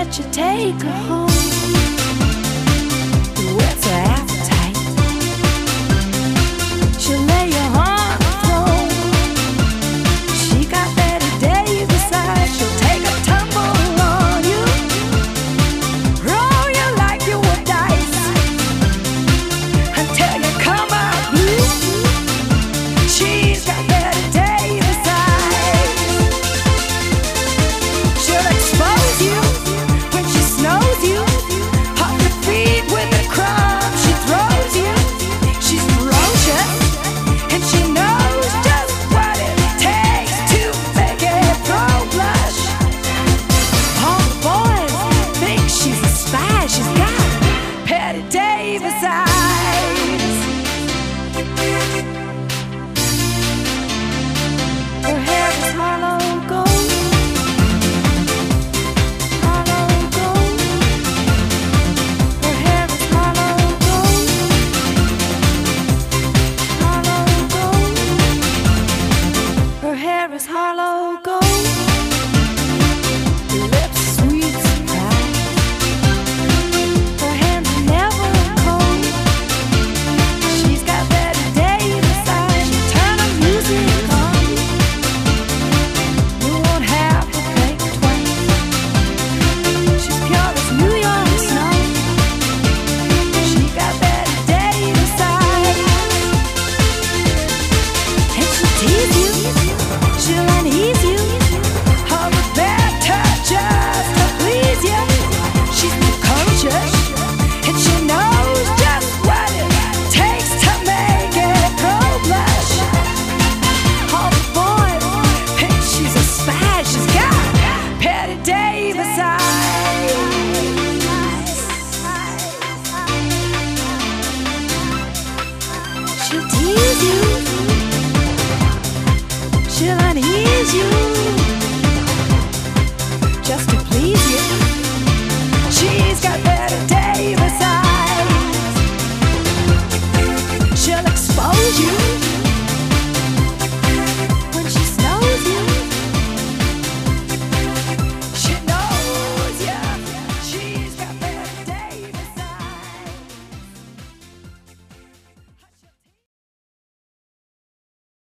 let you take her home. What's her appetite? She'll lay you on the throne. She got Betty Davis eyes. She'll take a tumble on you, roll you like you were dice until you come out blue. She's got Betty Davis eyes. She'll expose you when she snows you, off your feet with the crumbs she throws you. She's ferocious and she knows just what it takes to make it go blush. All the boys think she's a spy. She's got Betty Davis eyes. Her hair is hollow gold, hollow gold. Her hair is hollow gold, hollow gold. Her hair is hollow gold. Her lips sweet surprise. Her hands are never cold. She's got Betty Davis eyes. She'll turn the music on. You won't have to think twice. She's pure as New York snow. She got Betty Davis eyes. And she'll tease you, she'll unease you, all with bad touches to please you. She's precocious and she knows just what it takes to make it go blush. All the boys think she's a spy. She's got Betty Davis eyes. She'll tease you, she'll unease you,